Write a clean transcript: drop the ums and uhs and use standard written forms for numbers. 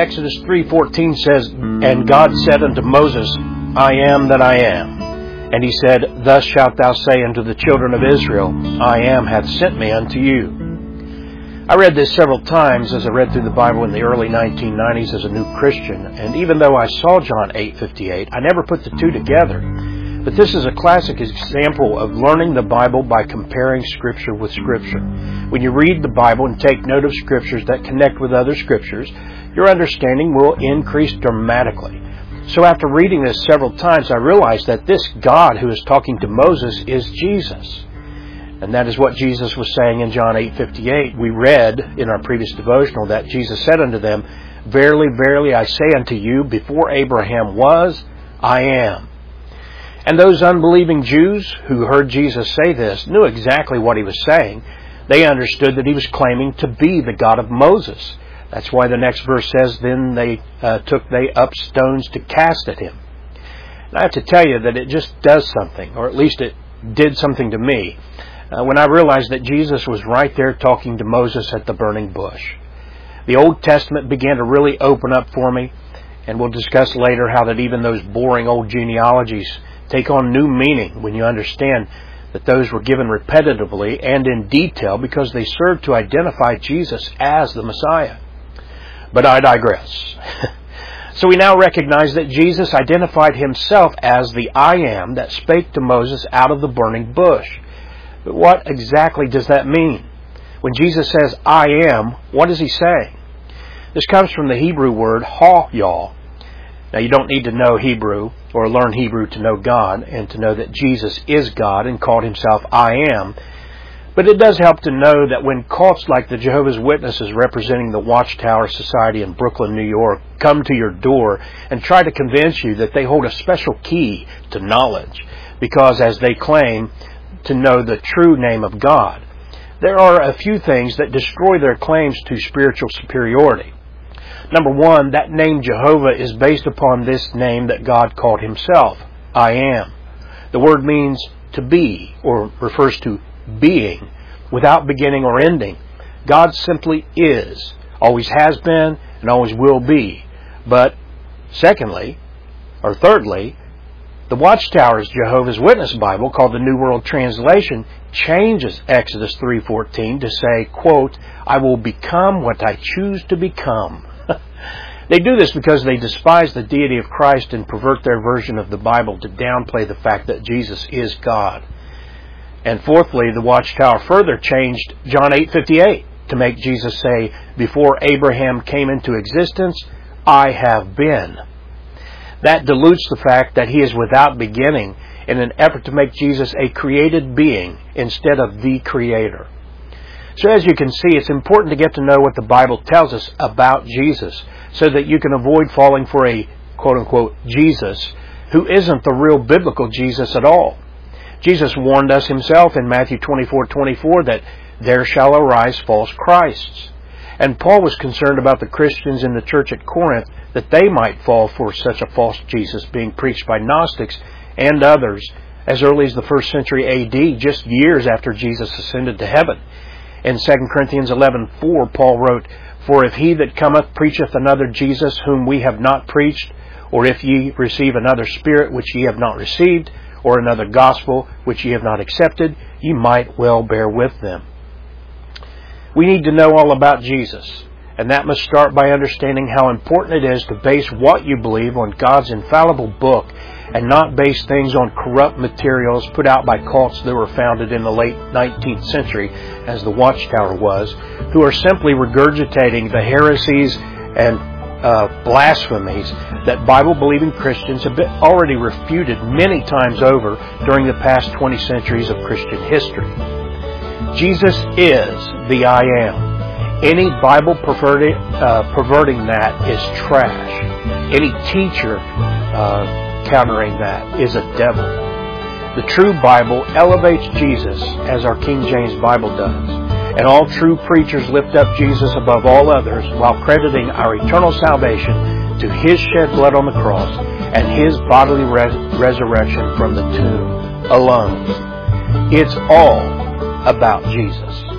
Exodus 3:14 says, "And God said unto Moses, I am that I am. And he said, Thus shalt thou say unto the children of Israel, I am hath sent me unto you." I read this several times as I read through the Bible in the early 1990s as a new Christian, and even though I saw John 8:58, I never put the two together. But this is a classic example of learning the Bible by comparing Scripture with Scripture. When you read the Bible and take note of Scriptures that connect with other Scriptures, your understanding will increase dramatically. So after reading this several times, I realized that this God who is talking to Moses is Jesus. And that is what Jesus was saying in John 8:58. We read in our previous devotional that Jesus said unto them, "Verily, verily, I say unto you, before Abraham was, I am." And those unbelieving Jews who heard Jesus say this knew exactly what he was saying. They understood that he was claiming to be the God of Moses. That's why the next verse says, "Then took they up stones to cast at him." And I have to tell you that it just does something, or at least it did something to me, when I realized that Jesus was right there talking to Moses at the burning bush. The Old Testament began to really open up for me, and we'll discuss later how that even those boring old genealogies take on new meaning when you understand that those were given repetitively and in detail because they served to identify Jesus as the Messiah. But I digress. So we now recognize that Jesus identified himself as the I am that spake to Moses out of the burning bush. But what exactly does that mean? When Jesus says I am, what is he saying? This comes from the Hebrew word ha-yah. Now, you don't need to know Hebrew or learn Hebrew to know God and to know that Jesus is God and called himself I am. But it does help to know that when cults like the Jehovah's Witnesses representing the Watchtower Society in Brooklyn, New York, come to your door and try to convince you that they hold a special key to knowledge because, as they claim, to know the true name of God, there are a few things that destroy their claims to spiritual superiority. Number one, that name Jehovah is based upon this name that God called himself, I am. The word means to be, or refers to being, without beginning or ending. God simply is, always has been, and always will be. But secondly, or thirdly, the Watchtower's Jehovah's Witness Bible, called the New World Translation, changes Exodus 3:14 to say, quote, I will become what I choose to become. They do this because they despise the deity of Christ and pervert their version of the Bible to downplay the fact that Jesus is God. And fourthly, the Watchtower further changed John 8:58 to make Jesus say, before Abraham came into existence, I have been. That dilutes the fact that he is without beginning in an effort to make Jesus a created being instead of the Creator. So as you can see, it's important to get to know what the Bible tells us about Jesus so that you can avoid falling for a quote-unquote Jesus who isn't the real biblical Jesus at all. Jesus warned us himself in Matthew 24:24 that there shall arise false Christs. And Paul was concerned about the Christians in the church at Corinth that they might fall for such a false Jesus being preached by Gnostics and others as early as the 1st century A.D., just years after Jesus ascended to heaven. In 2 Corinthians 11:4, Paul wrote, For if he that cometh preacheth another Jesus whom we have not preached, or if ye receive another spirit which ye have not received, or another gospel which ye have not accepted, ye might well bear with them. We need to know all about Jesus, and that must start by understanding how important it is to base what you believe on God's infallible book and not base things on corrupt materials put out by cults that were founded in the late 19th century, as the Watchtower was, who are simply regurgitating the heresies and blasphemies that Bible-believing Christians have already refuted many times over during the past 20 centuries of Christian history. Jesus is the I am. Any Bible perverting that is trash. Any teacher countering that is a devil. The true Bible elevates Jesus as our King James Bible does. And all true preachers lift up Jesus above all others while crediting our eternal salvation to His shed blood on the cross and His bodily resurrection from the tomb alone. It's all about Jesus.